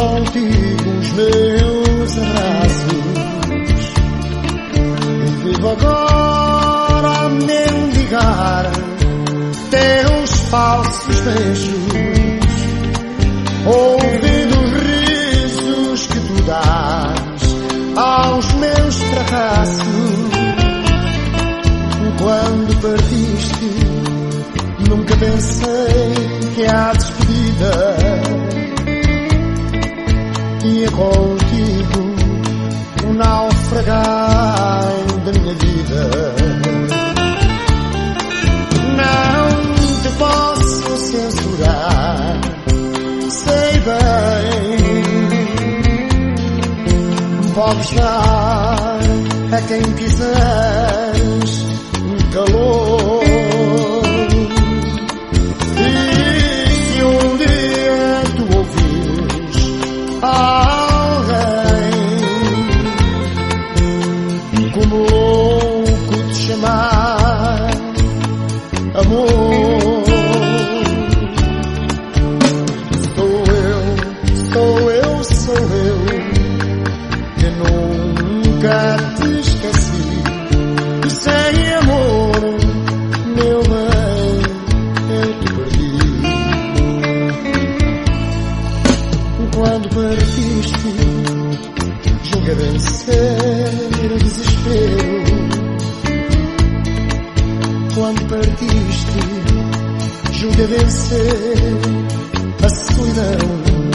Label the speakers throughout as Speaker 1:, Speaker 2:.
Speaker 1: contigo os meus abraços e vivo agora a mendigar teus falsos beijos, ouvindo os risos que tu dás aos meus fracassos. Quando partiste, nunca pensei que a despedida ia contigo um naufragar da minha vida. Não te posso censurar, sei bem, podes dar a quem quiseres calor. E se um dia tu ouvires alguém como louco te chamar amor, sou eu que nunca te esqueci. E sem amor, meu bem, eu te perdi. Quando partiste, julguei vencer o desespero. Quando partiste, julguei vencer a solidão.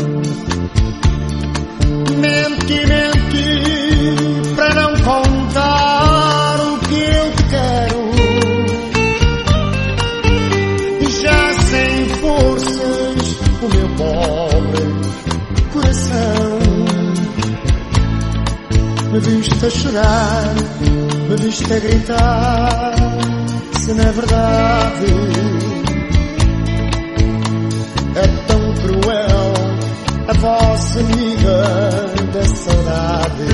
Speaker 1: Menti para não contar o que eu te quero. E já sem forças, o meu pobre coração. Me viste a chorar, me viste a gritar. Se na verdade é tão cruel a vossa amiga da saudade.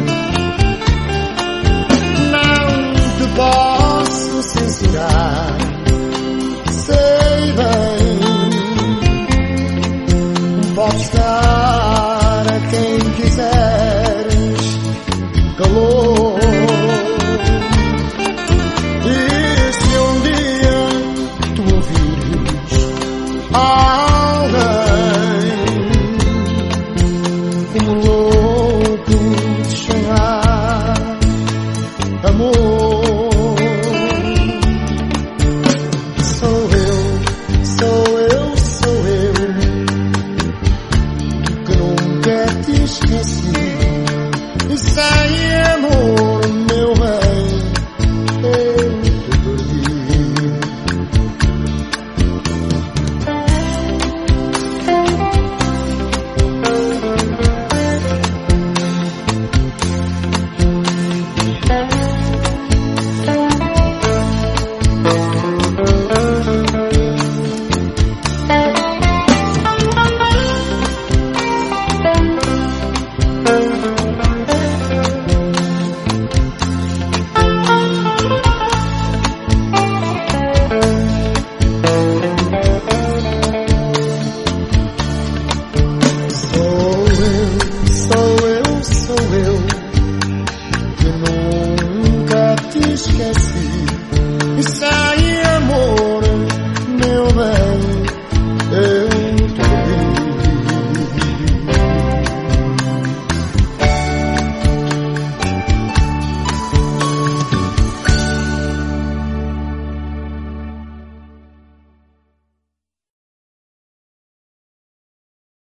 Speaker 1: Não te posso censurar, sei bem, podes dar a quem quiseres calor. E se um dia tu ouvires como louco te chamar amor, sou eu que nunca te esqueci. E sem amor